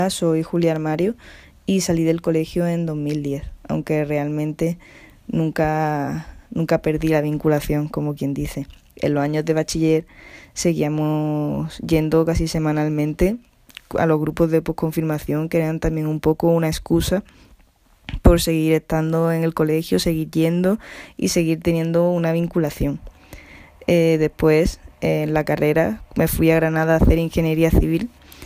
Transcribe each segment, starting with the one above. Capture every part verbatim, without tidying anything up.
Soy Julia Armario y salí del colegio en dos mil diez, aunque realmente nunca, nunca perdí la vinculación, como quien dice. En los años de bachiller seguíamos yendo casi semanalmente a los grupos de posconfirmación, que eran también un poco una excusa por seguir estando en el colegio, seguir yendo y seguir teniendo una vinculación. Eh, después, en la carrera, me fui a Granada a hacer ingeniería civil.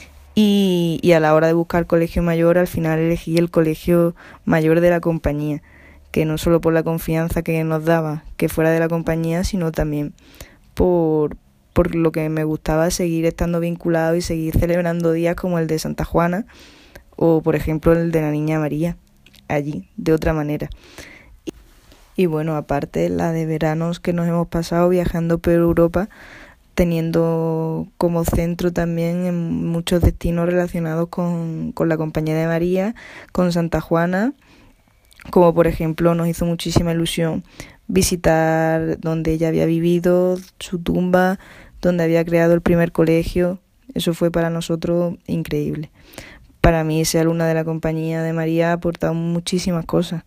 Y, y a la hora de buscar colegio mayor, al final elegí el colegio mayor de la compañía, que no solo por la confianza que nos daba que fuera de la compañía, sino también por, por lo que me gustaba seguir estando vinculado y seguir celebrando días como el de Santa Juana o, por ejemplo, el de la Niña María, allí, de otra manera. Y, y bueno, aparte la de veranos que nos hemos pasado viajando por Europa, teniendo como centro también en muchos destinos relacionados con, con la Compañía de María, con Santa Juana, como por ejemplo nos hizo muchísima ilusión visitar donde ella había vivido, su tumba, donde había creado el primer colegio. Eso fue para nosotros increíble. Para mí ser alumna de la Compañía de María ha aportado muchísimas cosas,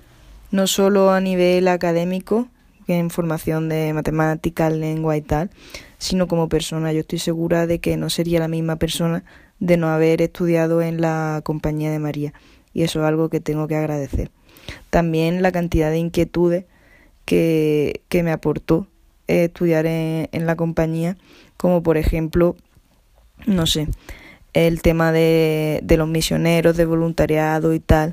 no solo a nivel académico, en formación de matemáticas, lengua y tal, sino como persona. Yo estoy segura de que no sería la misma persona de no haber estudiado en la Compañía de María, y eso es algo que tengo que agradecer. También la cantidad de inquietudes que, que me aportó estudiar en, en la compañía, como por ejemplo, no sé, el tema de, de los misioneros, de voluntariado y tal,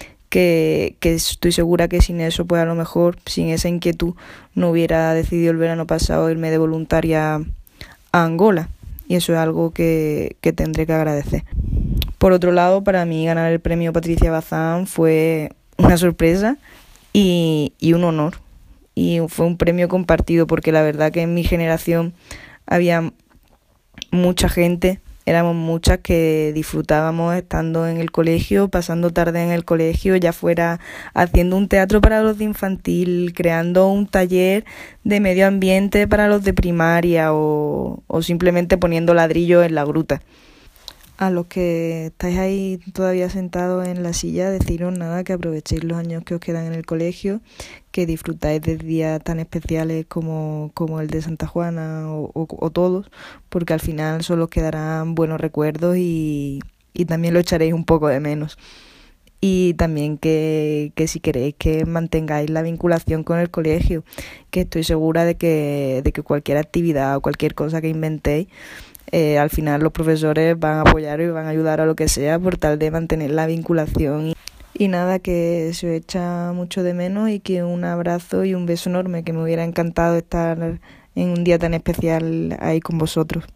Que, que estoy segura que sin eso, pues a lo mejor, sin esa inquietud, no hubiera decidido el verano pasado irme de voluntaria a Angola, y eso es algo que, que tendré que agradecer. Por otro lado, para mí ganar el premio Patricia Bazán fue una sorpresa y, y un honor, y fue un premio compartido, porque la verdad que en mi generación había mucha gente. Éramos muchas que disfrutábamos estando en el colegio, pasando tarde en el colegio, ya fuera haciendo un teatro para los de infantil, creando un taller de medio ambiente para los de primaria o, o simplemente poniendo ladrillos en la gruta. A los que estáis ahí todavía sentados en la silla, deciros nada, que aprovechéis los años que os quedan en el colegio, que disfrutáis de días tan especiales como, como el de Santa Juana o, o, o todos, porque al final solo os quedarán buenos recuerdos y, y también lo echaréis un poco de menos. Y también que, que si queréis que mantengáis la vinculación con el colegio, que estoy segura de que, de que cualquier actividad o cualquier cosa que inventéis, Eh, al final los profesores van a apoyar y van a ayudar a lo que sea por tal de mantener la vinculación. Y, y nada, que se os echa mucho de menos y que un abrazo y un beso enorme, que me hubiera encantado estar en un día tan especial ahí con vosotros.